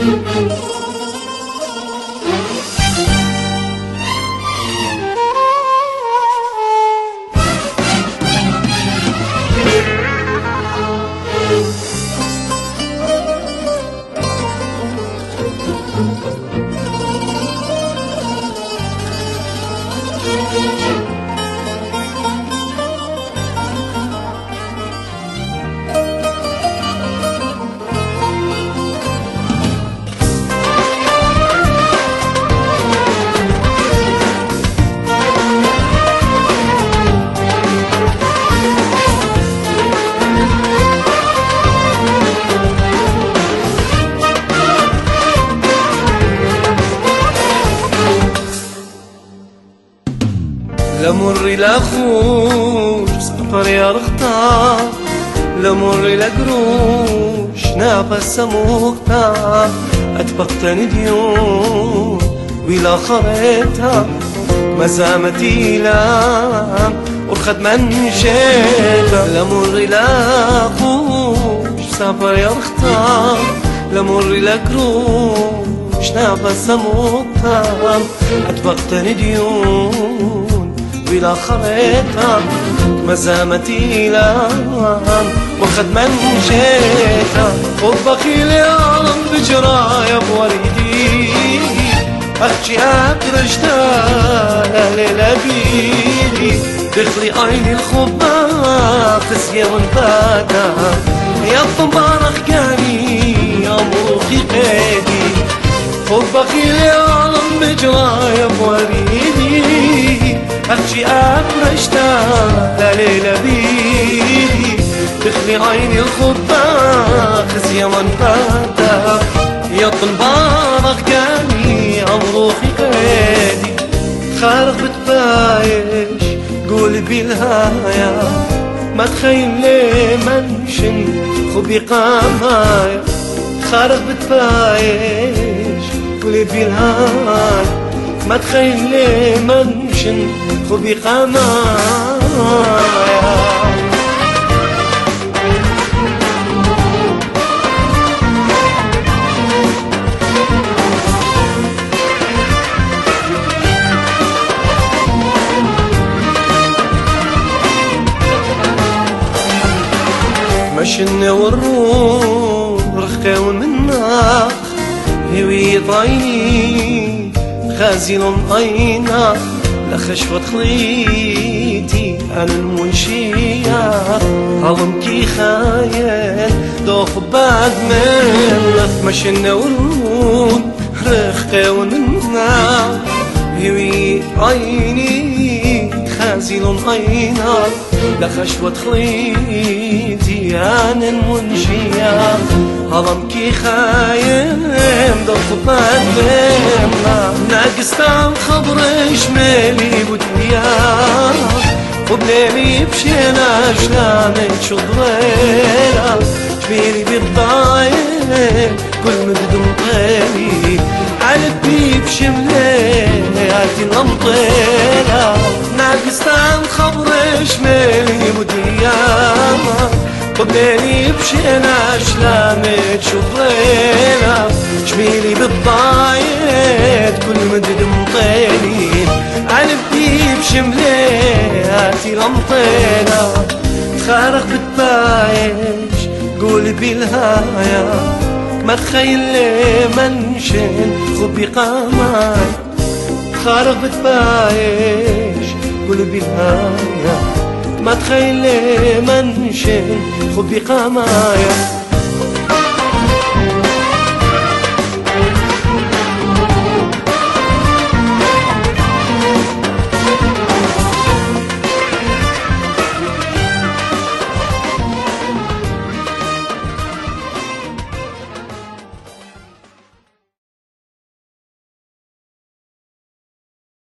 لمر لأخوش سفر يا رخطا، لمر لقروش نابس سموكتا، أتبقتني ديون ولا خريتا مزامتي لام ورخد من شيتا. لمر لأخوش سفر يا رخطا، لمر لقروش نابس سموكتا، أتبقتني ديون بلا خريطة مزامتي لام وخد من جيتا. وبخيل يا رب بجرايا بوريدي أخشي أكرجتا ليلة بيدي دخلي عيني الخبا تسير البادا يا طمار أخقاني يا مروخي قيدي. وبخيل يا رب بجرايا بوريدي أخشي أفرشتا ليلة بيدي تخلي عيني الخبا خزي من فاتا يا طنبار أخقاني عمروخي قيدي. خارق بتبايش قولي بالهايا ما تخيل لي منشن خبي قامايا. خارق بتبايش قولي بالهايا ما تخيل لي منشن خبي قمايا. مشن والروح رخاون منا هوية عيني خازن عينا لخشوة خليتي أنا المنشية هضمكي خايل دوخ بعد منك. مشن ورود رخاون منا هوية عيني خازن عينا لخشوة خليتي أنا المنشية هضمكي خايم ضغط بادمنا. ناقص عن خبر شمالي وديار وبليلي بشينا شلامك شضرينا جميلي بالضايق كل مقدم طيلي عالبي بشملاتي نمطينا. ناقص عن خبر شمالي وديار وبليلي بشينا شلامك شضرينا جميلي بالضايق كل مدد مطيلين عالبي بشملاتي لمطينا. خارق بتبايش قولي بالهايا ما تخيل لي منشن خبي قاماي. خارق بتبايش قولي بالهايا ما تخيل لي منشن خبي قمايا.